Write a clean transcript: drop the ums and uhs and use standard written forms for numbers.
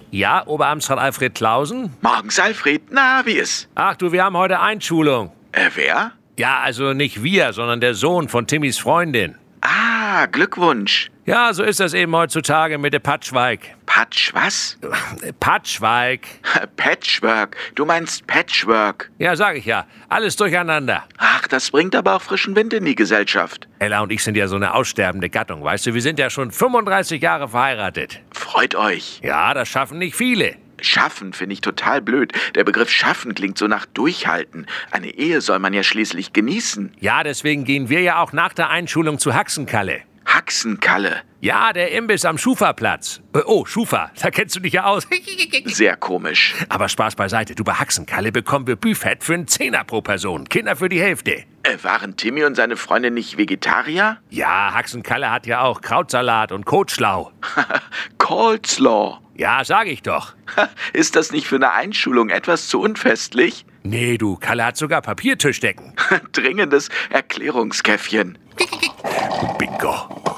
Ja, Oberamtsrat Alfred Clausen? Morgens, Alfred. Na, wie ist? Ach du, wir haben heute Einschulung. Wer? Ja, also nicht wir, sondern der Sohn von Timmys Freundin. Ah, Glückwunsch. Ja, so ist das eben heutzutage mit der Patchwork. Patch, was? Patchwork. Patchwork. Du meinst Patchwork. Ja, sag ich ja. Alles durcheinander. Ach, das bringt aber auch frischen Wind in die Gesellschaft. Ella und ich sind ja so eine aussterbende Gattung, weißt du? Wir sind ja schon 35 Jahre verheiratet. Freut euch. Ja, das schaffen nicht viele. Schaffen finde ich total blöd. Der Begriff schaffen klingt so nach durchhalten. Eine Ehe soll man ja schließlich genießen. Ja, deswegen gehen wir ja auch nach der Einschulung zu Haxenkalle. Haxenkalle. Ja, der Imbiss am Schufa-Platz. Oh, Schufa, da kennst du dich ja aus. Sehr komisch. Aber Spaß beiseite, du, bei Haxenkalle bekommen wir Buffet für einen Zehner pro Person. Kinder für die Hälfte. Waren Timmy und seine Freundin nicht Vegetarier? Ja, Haxenkalle hat ja auch Krautsalat und Kotschlau. Coleslaw. Ja, sag ich doch. Ist das nicht für eine Einschulung etwas zu unfestlich? Nee, du, Kalle hat sogar Papiertischdecken. Dringendes Erklärungskäffchen. Bingo.